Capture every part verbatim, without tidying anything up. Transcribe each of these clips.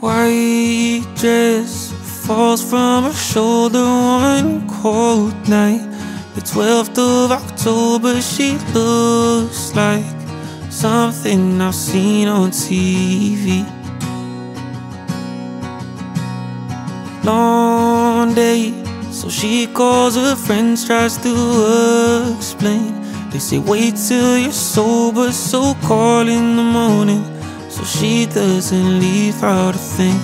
White dress falls from her shoulder one cold night. The twelfth of October, she looks like something I've seen on T V. Long day, so she calls her friends, tries to explain. They say wait till you're sober, so call in the morning, so she doesn't leave out a thing.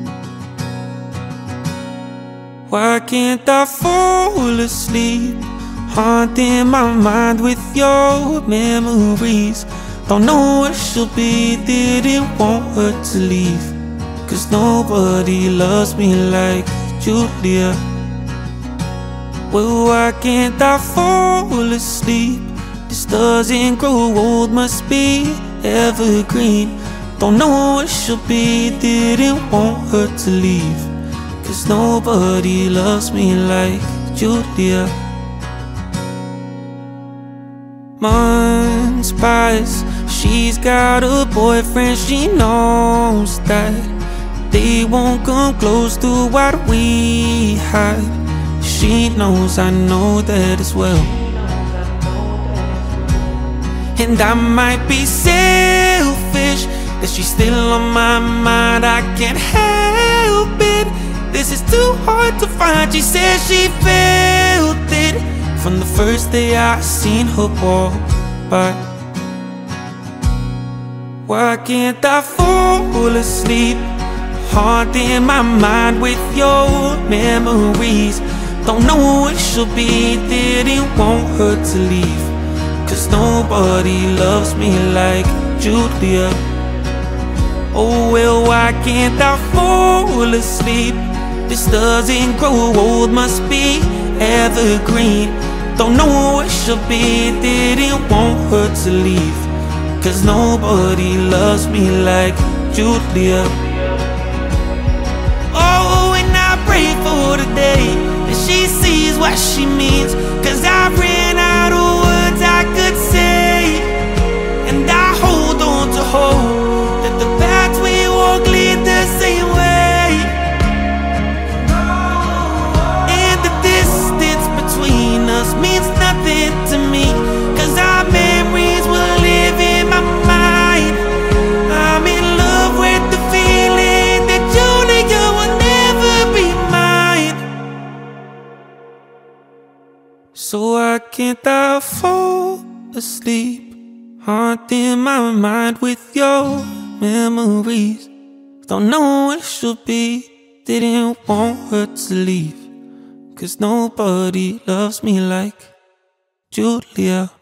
Why can't I fall asleep, haunting my mind with your memories? Don't know where she'll be, didn't want her to leave, cause nobody loves me like Julia. Well, why can't I fall asleep? This doesn't grow old, must be evergreen. Don't know where she'll be, didn't want her to leave, cause nobody loves me like Julia. Months pass, she's got a boyfriend, she knows that they won't come close to what we had. She knows I know that as well, and I might be selfish that she's still on my mind, I can't help it. This is too hard to find, she says she felt it from the first day I seen her walk by. Why can't I fall asleep, haunting my mind with your memories? Don't know where she'll be, didn't want her to leave, cause nobody loves me like Julia. Oh well, why can't I fall asleep? This doesn't grow old, must be evergreen. Don't know where she'll be, didn't want her to leave, cause nobody loves me like Julia. Oh, and I pray for the day that she sees what she means, cause I ran out of words I could say, and I hold on to hope that the paths we walk lead the same way, and the distance between us means nothing to me, cause our memories will live in my mind. I'm in love with the feeling that Julia will never be mine. So why can't I fall asleep, haunting my mind with your memories? Don't know where she'll be, didn't want her to leave, cause nobody loves me like Julia.